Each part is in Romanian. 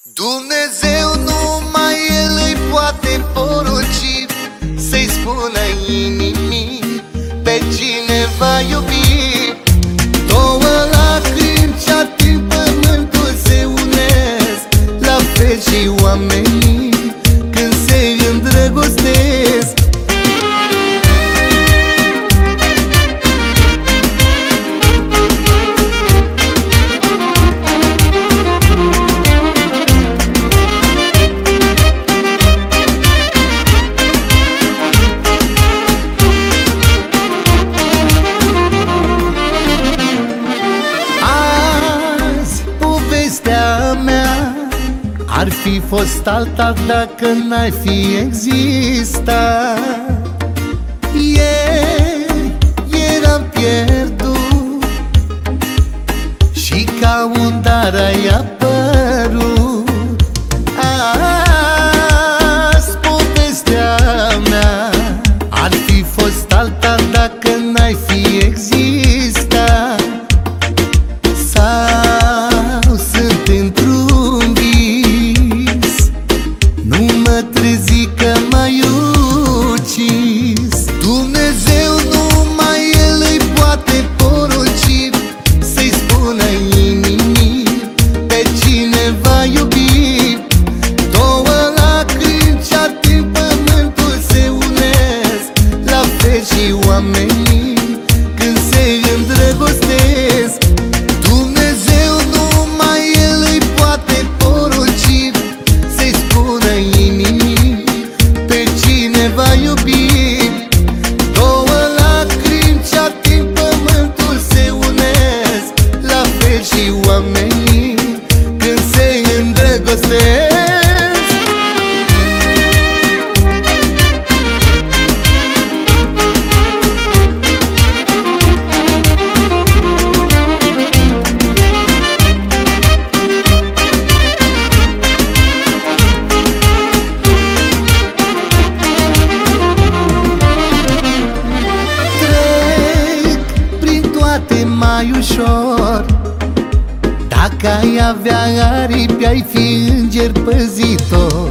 Dumnezeu numai El îi poate porunci să-i spună inimii pe cine va iubi. Două lacrimi ce ating pământul se unesc, la fel și oamenii când se îndrăgostesc. Ar fi fost alta dacă n-ai fi existat. Ieri eram pierdut și ca un dar ai apărut. Azi povestea mea ar fi fost alta dacă n-ai fi existat. Sau sunt într-un vis, nu mă trezi că m-ai ucis. Dumnezeu numai El îi poate porunci să-i spună inimii pe cine va iubi. Două lacrimi ce ating pământul se unesc, la fel și oamenii când se îndrăgostesc. Dumnezeu numai El îi poate porunci să-i spună inimii pe cine va iubi. Două lacrimi ce ating pământul se unesc, la fel și oamenii când se îndrăgostesc. Mai ușor, dacă ai avea aripi, ai fi înger păzitor.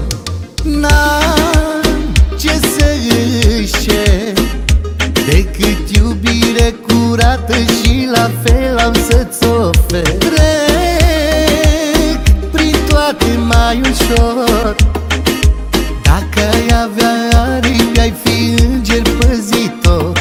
N-am ce să își cer decât iubire curată și la fel am să-ți ofer. Trec prin toate mai ușor, dacă ai avea aripi, ai fi înger păzitor.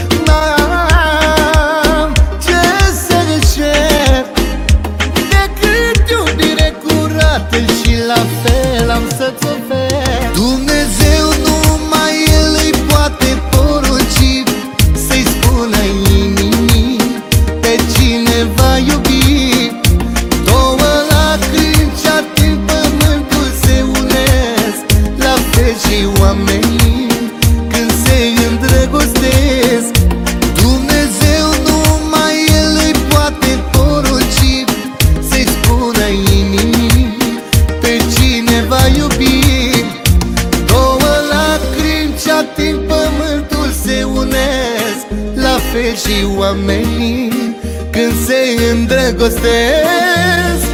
Și la fel am să-ți ofer. Dumnezeu numai El îi poate porunci să-i spună inimii pe cine va iubi. Două lacrimi ce ating pământul se unesc, la fel și oamenii când se îndrăgostesc. Dumnezeu numai El îi poate porunci să-i spună inimii pe cine va iubi. Două lacrimi ce ating pământul se unesc, la fel și oamenii când se îndrăgostesc.